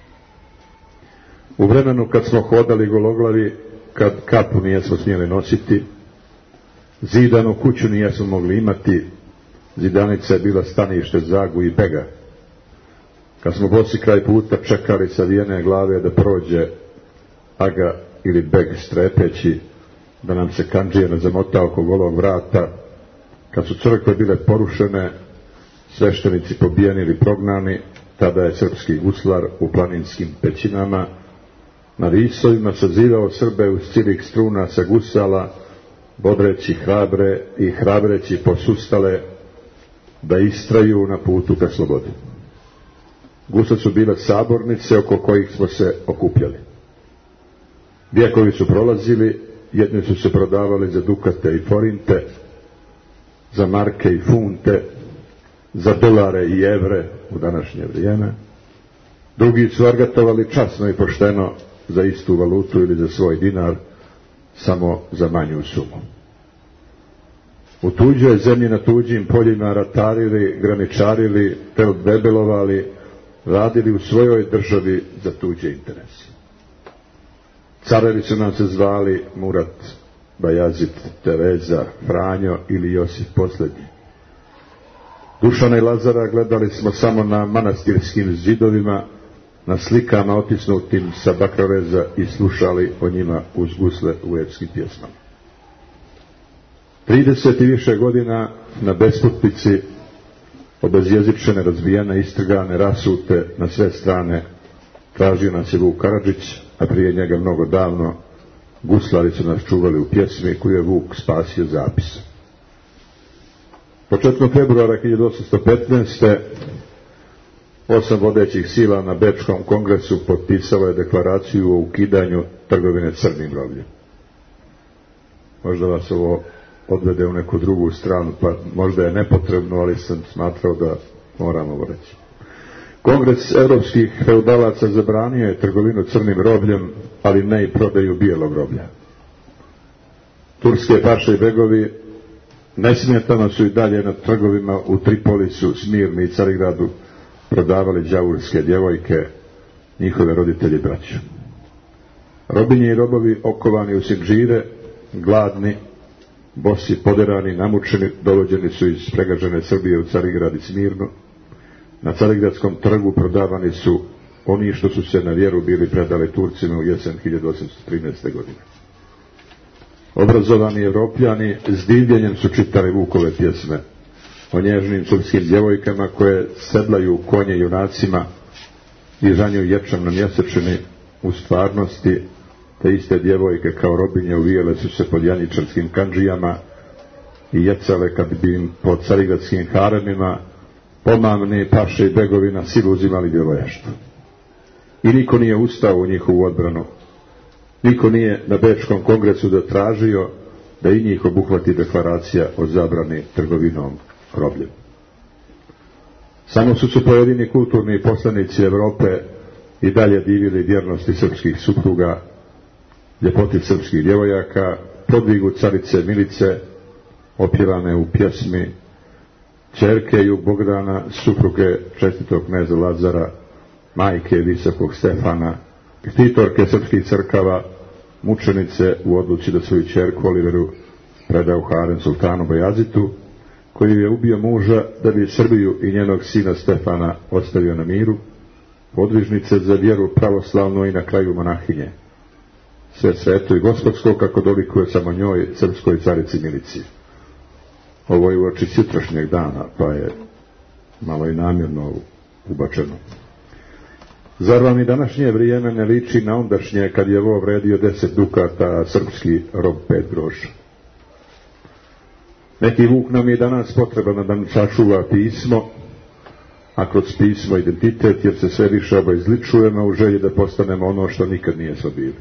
U vremenu kad smo hodali gologlavi, kad kapu nijesmo smjeli nositi, zidanu kuću nijesmo mogli imati, zidanica je bila stanište Zagu i Bega. Kad smo bosi kraj puta čekali savijene glave da prođe Aga ili Beg strepeći, da nam se kandžija ne zamota oko golog vrata, kad su crkve bile porušene, sveštenici pobijeni ili prognani, tada je srpski guslar u planinskim pećinama na risovima sazivao Srbe uz ciljih struna sa gusala, bodreći hrabre i hrabreći posustale da istraju na putu ka slobodi. Gusle su bile sabornice oko kojih smo se okupljali. Vijekovi su prolazili, jedni su se prodavali za dukate i forinte, za marke i funte, za dolare i evre u današnje vrijeme. Drugi su argatovali časno i pošteno za istu valutu ili za svoj dinar, samo za manju sumu. U tuđoj zemlji na tuđim poljima ratarili, graničarili, debelovali, radili u svojoj državi za tuđe interese. Carevi su nam se zvali Murat, Bajazid, Tereza, Franjo ili Josip posljednji. Dušana i Lazara gledali smo samo na manastirskim zidovima, na slikama otisnutim sa bakroreza i slušali o njima uz gusle u epskim pjesmama. Trideset i više godina na besputnici, obezjezičene, razbijene, istrgane, rasute na sve strane, tražio nas je Vuk Karadžić, a prije njega mnogo davno guslari su nas čuvali u pjesmi koju je Vuk spasio zapisom. Početkom februara hiljadu osamsto petnaeste. osam vodećih sila na Bečkom kongresu potpisalo je deklaraciju o ukidanju trgovine crnim robljem. Možda vas ovo odvede u neku drugu stranu, pa možda je nepotrebno, ali sam smatrao da moram ovo reći. Kongres evropskih feudalaca zabranio je trgovinu crnim robljem, ali ne i prodaju bijelog roblja. Turske paše i begovi nesmetano su i dalje na trgovima u Tripolisu, Smirni i Carigradu prodavali đavurske djevojke, njihove roditelji i braću. Robinje i robovi okovani u sindžire, gladni, bosi, poderani, namučeni, dovođeni su iz pregažene Srbije u Carigrad i Smirnu. Na Carigradskom trgu prodavani su oni što su se na vjeru bili predali Turcima u jesen hiljadu osamsto trinaeste. godine. Obrazovani Evropljani s divljenjem su čitali Vukove pjesme o nježnim srpskim djevojkama koje sedlaju konje junacima i žanju ječam na mjesečini, u stvarnosti te iste djevojke kao robinje uvijele su se pod janjičarskim kandžijama i jecale kad bi im po carigradskim haremima pomamni paše i begovi na silu uzimali djevojaštvo. I niko nije ustao u njihovu odbranu. Niko nije na Bečkom kongresu da tražio da i njih obuhvati deklaracija o zabrani trgovinom robljem. Samo su se pojedini kulturni poslanici Evrope i dalje divili vjernosti srpskih supruga, ljepoti srpskih djevojaka, podvigu carice Milice, opjevane u pjesmi, ćerke Jug Bogdana, supruge čestitog kneza Lazara, majke visokog Stefana, štitorke srpskih crkava, mučenice u odluci da svoju ćerku Oliveru preda u harem sultanu Bajazitu, koji je ubio muža da bi Srbiju i njenog sina Stefana ostavio na miru, podvižnice za vjeru pravoslavnu i na kraju monahinje. Sve sveto i gospodsko kako dolikuje samo njoj, srpskoj carici Milici. Ovo je uoči sutrašnjeg dana, pa je malo i namjerno ubačeno. Zar vam i današnje vrijeme ne liči na ondašnje kad je vo vredio deset dukata, a srpski rob pet groša? Neki Vuk nam je danas potreban da nam sačuva pismo, a kroz pismo identitet, jer se sve više obezličujemo u želji da postanemo ono što nikad nije smo bili.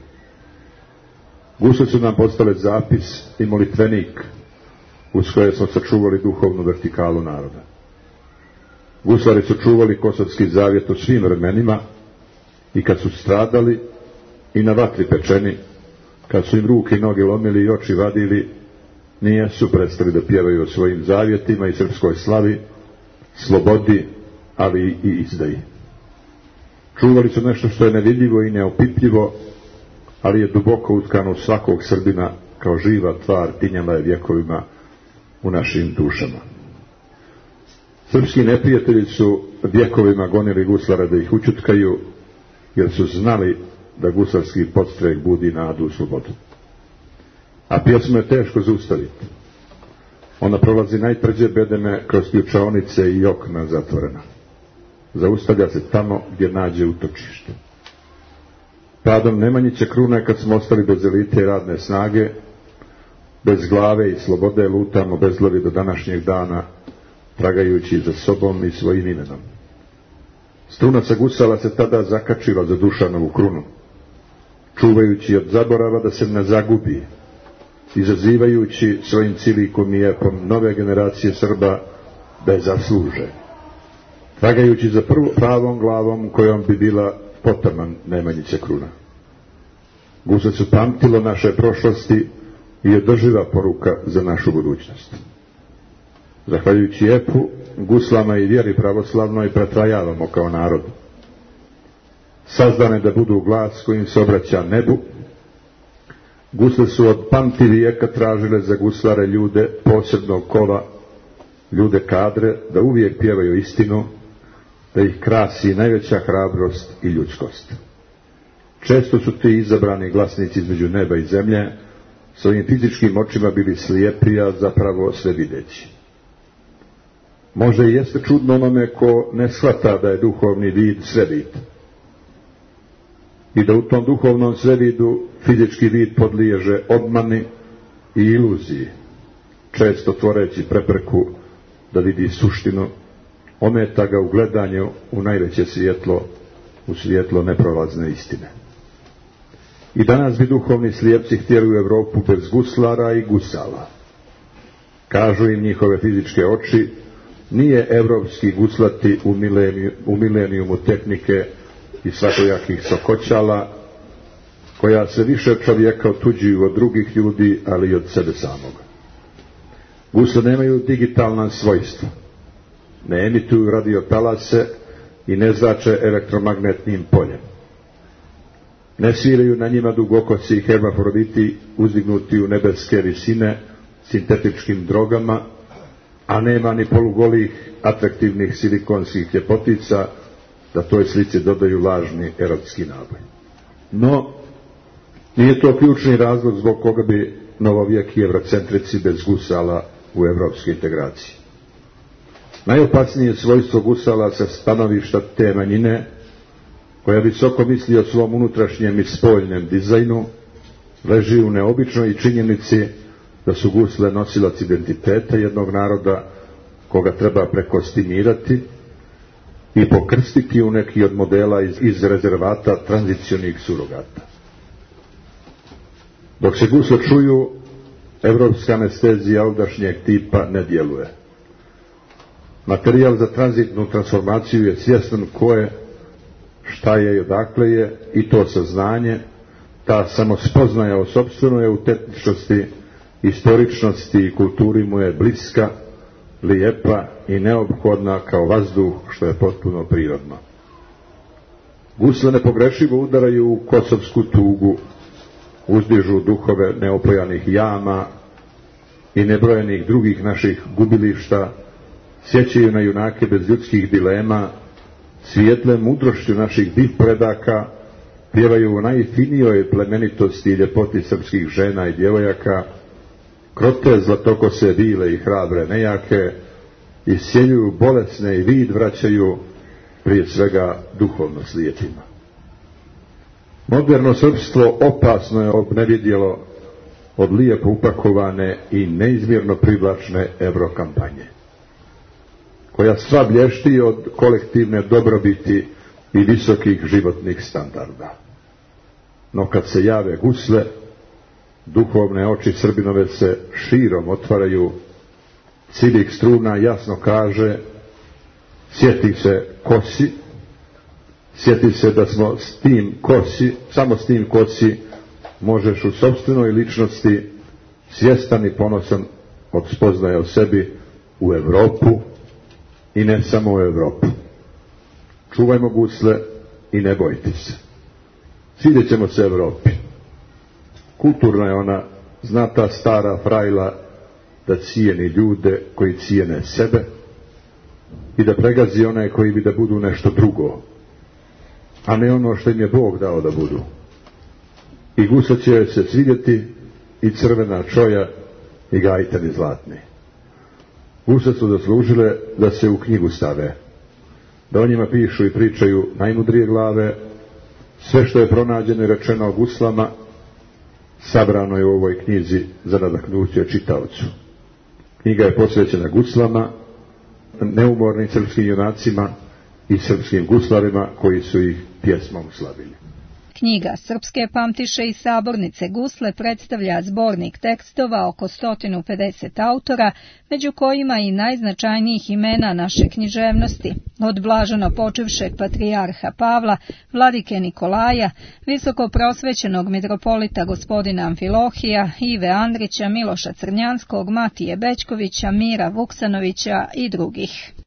Gusle su nam postale zapis i molitvenik uz koje smo sačuvali duhovnu vertikalu naroda. Guslari su čuvali Kosovski zavjet u svim vremenima i kad su stradali i na vatri pečeni, kad su im ruke i noge lomili i oči vadili, nije su prestali da pjevaju o svojim zavjetima i srpskoj slavi, slobodi, ali i izdaji. Čuvali su nešto što je nevidljivo i neopipljivo, ali je duboko utkano u svakog Srbina kao živa tvar, tinjala je vjekovima u našim dušama. Srpski neprijatelji su vjekovima gonili guslare da ih učutkaju, jer su znali da gusarski podstrek budi nadu u slobodu. A pjesmu je teško zaustaviti. Ona prolazi najprđe bedeme kroz ključaonice i okna zatvorena. Zaustavlja se tamo gdje nađe utočište. Padom Nemanjiće Krune, kad smo ostali bez elite i radne snage, bez glave i slobode, lutamo bezglavi do današnjeg dana, tragajući za sobom i svojim imenom. Strunaca gusala se tada zakačila za Dušanovu krunu, čuvajući od zaborava da se ne zagubi, izazivajući svojim cilikom i epom nove generacije Srba da je zasluže, tragajući za prvu pravom glavom kojom bi bila potaman Nemanjića Kruna. Gusle su pamtilo naše prošlosti i održiva poruka za našu budućnost. Zahvaljujući epu, guslama i vjeri pravoslavnoj pretrajavamo kao narod. Sazdane da budu glas kojim se obraća nebu, gusle su od pamti vijeka tražile za guslare ljude posebnog kova, ljude kadre, da uvijek pjevaju istinu, da ih krasi najveća hrabrost i ljudskost. Često su ti izabrani glasnici između neba i zemlje svojim fizičkim očima bili slijepi, a zapravo sve videći. Možda i jeste čudno onome ko ne shvata da je duhovni vid svevid i da u tom duhovnom svevidu fizički vid podliježe obmani i iluziji, često tvoreći prepreku da vidi suštinu, ometa ga u gledanju u najveće svjetlo, u svjetlo neprolazne istine. I danas bi duhovni slijepci htjeli u Europu bez guslara i gusala. Kažu im njihove fizičke oči, nije evropski guslati u, mileniju, u milenijumu tehnike i svakojakih sokoćala, koja se više čovjeka otuđuju od drugih ljudi, ali i od sebe samog. Gusle nemaju digitalna svojstva, ne emituju radiotalase i ne zrače elektromagnetnim poljem. Ne sviraju na njima dugokosi i hermafroditi uzdignuti u nebeske visine sintetičkim drogama, a nema ni polugolih atraktivnih silikonskih ljepotica da toj slici dodaju lažni erotski naboj. No, nije to ključni razlog zbog koga bi novovijeki evrocentrici bez gusala u evropskoj integraciji. Najopasnije svojstvo gusala sa stanovišta te manjine, koja visoko misli o svom unutrašnjem i spoljnem dizajnu, leži u neobičnoj činjenici da su gusle nosilac identiteta jednog naroda koga treba prekostimirati i pokrstiti u neki od modela iz, iz rezervata tranzicionih surogata. Dok se gusle čuju, evropska anestezija ovdašnjeg tipa ne djeluje. Materijal za tranzitnu transformaciju je svjestan ko je, šta je i odakle je, i to saznanje, ta samospoznaja o sopstvenoj autentičnosti, istoričnosti i kulturi mu je bliska, lijepa i neophodna kao vazduh, što je potpuno prirodno. Gusle nepogrešivo udaraju u kosovsku tugu, uzdižu duhove neopojanih jama i nebrojenih drugih naših gubilišta, sjećaju na junake bez ljudskih dilema, svijetle mudrošću naših div predaka, pjevaju u najfinijoj plemenitosti i ljepoti srpskih žena i djevojaka, krote zlatokose vile i hrabre nejake, isjeljuju bolesne i vid vraćaju, prije svega duhovno slijepima. Moderno srpstvo opasno je obnevidjelo od lijepo upakovane i neizmjerno privlačne evrokampanje, koja sva blješti od kolektivne dobrobiti i visokih životnih standarda. No kad se jave gusle, duhovne oči Srbinove se širom otvaraju, cilik struna jasno kaže: sjeti se kosi, sjeti se da smo s tim kosi, samo s tim kosi možeš u sopstvenoj ličnosti, svjestan i ponosan od spoznaje o sebi, u Evropu i ne samo u Evropu. Čuvajmo gusle i ne bojte se. Svidjet ćemo se Evropi. Kulturna je ona, zna ta stara frajla da cijeni ljude koji cijene sebe i da pregazi one koji bi da budu nešto drugo, a ne ono što im je Bog dao da budu. I gusle će se svidjeti, i crvena čoja i gajtani zlatni. Gusle su zaslužile da se u knjigu stave, da o njima pišu i pričaju najmudrije glave. Sve što je pronađeno i rečeno o guslama sabrano je u ovoj knjizi za nadahnuće čitaocu. Knjiga je posvećena guslama, neumornim srpskim junacima i srpskim guslarima koji su ih pjesmom slavili. Knjiga Srpske pamtiše i sabornice gusle predstavlja zbornik tekstova oko sto pedeset autora, među kojima i najznačajnijih imena naše književnosti, od blaženo počivšeg patrijarha Pavla, vladike Nikolaja, visoko prosvećenog mitropolita gospodina Amfilohija, Ive Andrića, Miloša Crnjanskog, Matije Bećkovića, Mira Vuksanovića i drugih.